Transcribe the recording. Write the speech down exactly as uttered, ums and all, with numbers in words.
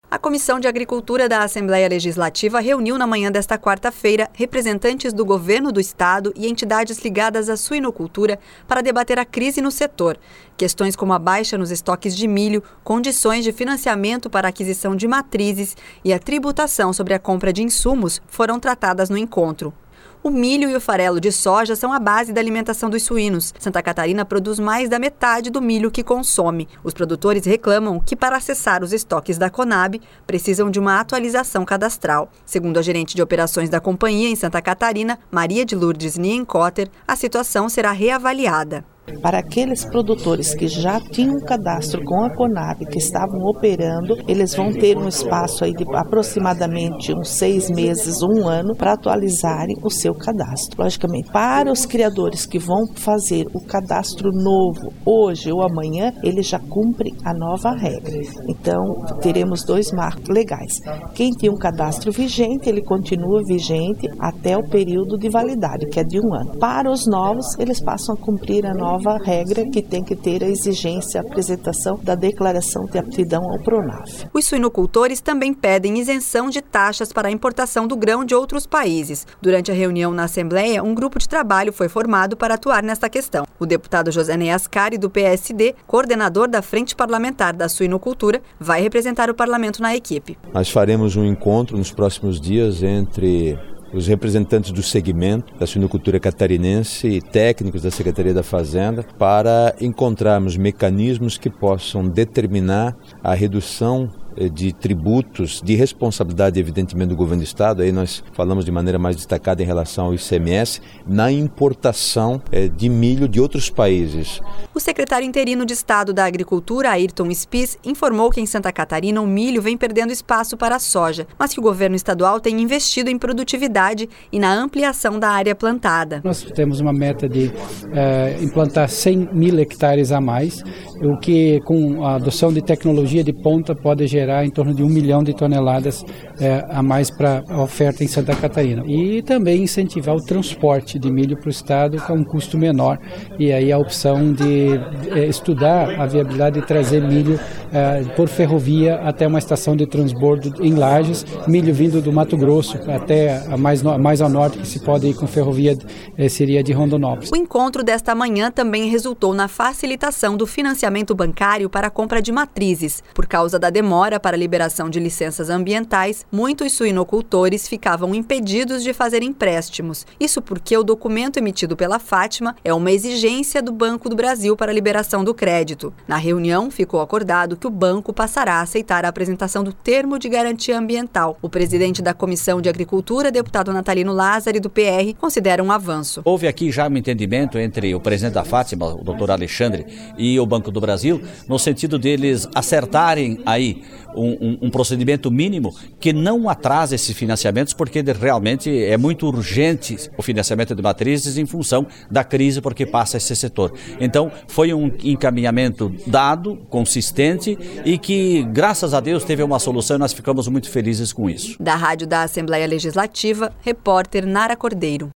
A Comissão de Agricultura da Assembleia Legislativa reuniu na manhã desta quarta-feira representantes do governo do estado e entidades ligadas à suinocultura para debater a crise no setor. Questões como a baixa nos estoques de milho, condições de financiamento para a aquisição de matrizes e a tributação sobre a compra de insumos foram tratadas no encontro. O milho e o farelo de soja são a base da alimentação dos suínos. Santa Catarina produz mais da metade do milho que consome. Os produtores reclamam que, para acessar os estoques da Conab, precisam de uma atualização cadastral. Segundo a gerente de operações da companhia em Santa Catarina, Maria de Lourdes Nienkotter, a situação será reavaliada. Para aqueles produtores que já tinham um cadastro com a Conab, que estavam operando, eles vão ter um espaço aí de aproximadamente uns seis meses, um ano, para atualizarem o seu cadastro. Logicamente, para os criadores que vão fazer o cadastro novo hoje ou amanhã, eles já cumprem a nova regra. Então, teremos dois marcos legais. Quem tem um cadastro vigente, ele continua vigente até o período de validade, que é de um ano. Para os novos, eles passam a cumprir a nova nova regra que tem que ter a exigência, a apresentação da declaração de aptidão ao Pronaf. Os suinocultores também pedem isenção de taxas para a importação do grão de outros países. Durante a reunião na Assembleia, um grupo de trabalho foi formado para atuar nesta questão. O deputado Josénei Ascari, do P S D, coordenador da Frente Parlamentar da Suinocultura, vai representar o parlamento na equipe. Nós faremos um encontro nos próximos dias entre os representantes do segmento da suinocultura catarinense e técnicos da Secretaria da Fazenda para encontrarmos mecanismos que possam determinar a redução de tributos, de responsabilidade, evidentemente, do governo do estado. Aí nós falamos de maneira mais destacada em relação ao I C M S, na importação de milho de outros países. O secretário interino de Estado da Agricultura, Ayrton Spies, informou que em Santa Catarina o milho vem perdendo espaço para a soja, mas que o governo estadual tem investido em produtividade e na ampliação da área plantada. Nós temos uma meta de eh, implantar cem mil hectares a mais, o que com a adoção de tecnologia de ponta pode gerar em torno de um milhão de toneladas eh, a mais para a oferta em Santa Catarina. E também incentivar o transporte de milho para o estado com um custo menor. E aí a opção de, de estudar a viabilidade de trazer milho eh, por ferrovia até uma estação de transbordo em Lages, milho vindo do Mato Grosso até a mais, no, mais ao norte, que se pode ir com ferrovia, eh, seria de Rondonópolis. O encontro desta manhã também resultou na facilitação do financiamento bancário para a compra de matrizes. Por causa da demora para a liberação de licenças ambientais, muitos suinocultores ficavam impedidos de fazer empréstimos. Isso porque o documento emitido pela Fátima é uma exigência do Banco do Brasil para a liberação do crédito. Na reunião, ficou acordado que o banco passará a aceitar a apresentação do termo de garantia ambiental. O presidente da Comissão de Agricultura, deputado Natalino Lázari, do P R, considera um avanço. Houve aqui já um entendimento entre o presidente da Fátima, o doutor Alexandre, e o Banco do Brasil, no sentido deles acertarem aí Um, um, um procedimento mínimo que não atrasa esses financiamentos, porque realmente é muito urgente o financiamento de matrizes em função da crise porque passa esse setor. Então, foi um encaminhamento dado, consistente e que, graças a Deus, teve uma solução e nós ficamos muito felizes com isso. Da Rádio da Assembleia Legislativa, repórter Nara Cordeiro.